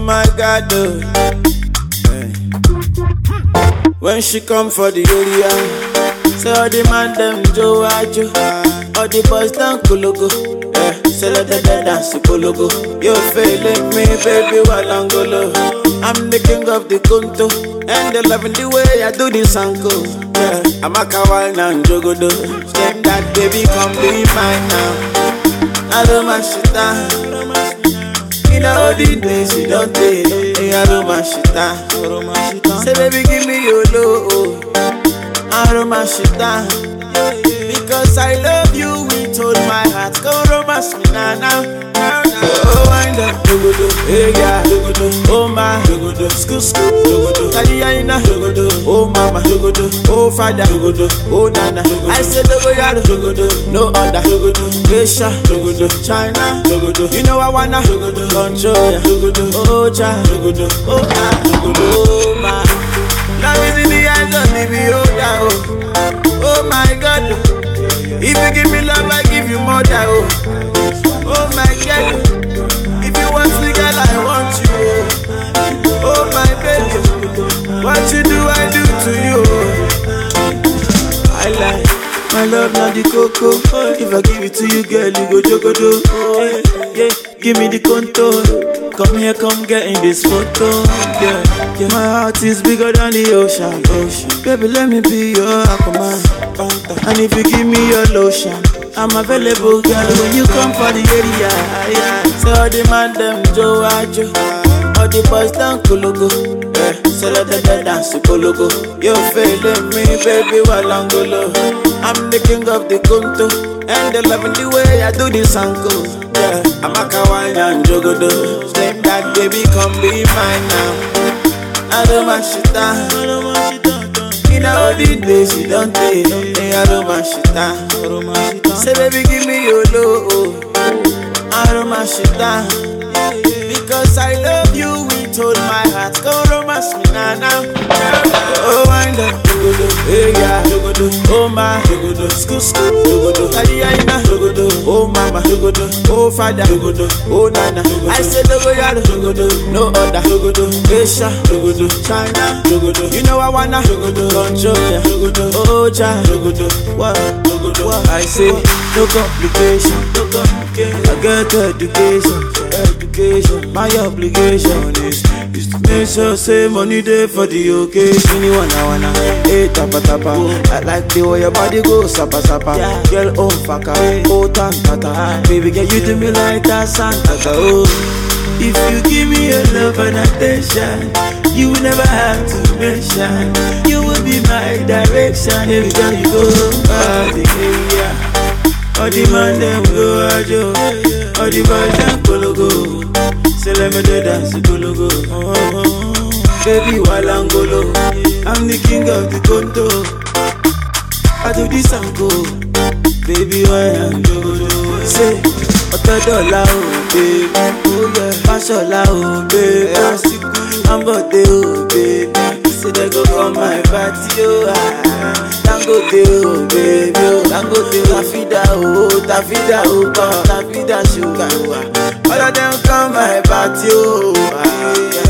my God, oh. Hey. When she come for the area, say all the man them Joe Ajo, all the boys down Kologo. Say let the dance Kologo. You feeling me, baby, Walangolo. I'm the king of the Kunto, and they loving the way I do this anko. Yeah, I'm a kawaii and jogodo. Same that baby, come be mine now. I don't my shit down. In all the days you don't take. I don't my shit down. Say baby, give me your low. I don't my shit down. Because I love you with all my heart. Go romance me now. Oh, wind up, dogodo, hey yeah, dogodo, oh my, dogodo, school, dogodo, Tadiana, dogodo, oh mama, dogodo, oh father, dogodo, oh nana. I said dogodo, no other, dogodo, Asia, dogodo, China, dogodo. You know I wanna, dogodo, control ya, dogodo, oh cha, dogodo, oh ah, dogodo, oh my. Love is in the eyes of the beholder, oh my God. If you give me love, I give you more than oh my God. If you want me, girl, I want you. Oh my baby, what you do, I do to you. I like my love, not the cocoa. If I give it to you, girl, you go jogodo. Oh yeah, give me the contour. Come here, come get in this photo. Yeah. My heart is bigger than the ocean. Baby, let me be your Aquaman. And if you give me your lotion, I'm available, girl, when you come for the area. Yeah. So all the man them Joe Ajo, all the boys down Kologo. So let the dance Kologo. You feeling me, baby, Walangolo. I'm the king of the Kunto, and they loving the way I do this anko. Yeah, I'm a kawaii and jogodo. Same that baby, come be mine now. I don't my shit down. In all the days you don't take. I don't my shit down. Say baby, give me your low. I don't my shit down. Because I love you with all my heart. Go romance me now. Oh, wind up, dogodo, hey yeah, dogodo, oh my, dogodo, school, dogodo, Tadiana, dogodo, oh mama, dogodo, oh father, dogodo, oh nana. I said dogodo, no other, dogodo, Asia, dogodo, China, dogodo. You know I wanna, dogodo, control ya, dogodo, oh cha, dogodo, what, dogodo, what. I say no complication, I get education, my obligation is to make sure say money there for the occasion. You wanna, hey tapa. I like the way your body goes, sapa. Girl, oh faka, oh tanta. Baby, girl, you do me like that Santa. Oh, if you give me your love and attention, you will never have to mention. You will be my direction. Every time you go by the area, all the man them go ajo, all the boys them Kologo. Say let me do dance Kologo. Baby Walangolo, I'm the king of the Konto. I do this and go. Baby why I'm jogodo. Say $100 oh baby, oh yeah. Fashola oh baby, I'm birthday oh baby. Say they go come my party oh Dangote oh baby oh. Dangote Tafida oh Tafida sugar oh. All of them come my party oh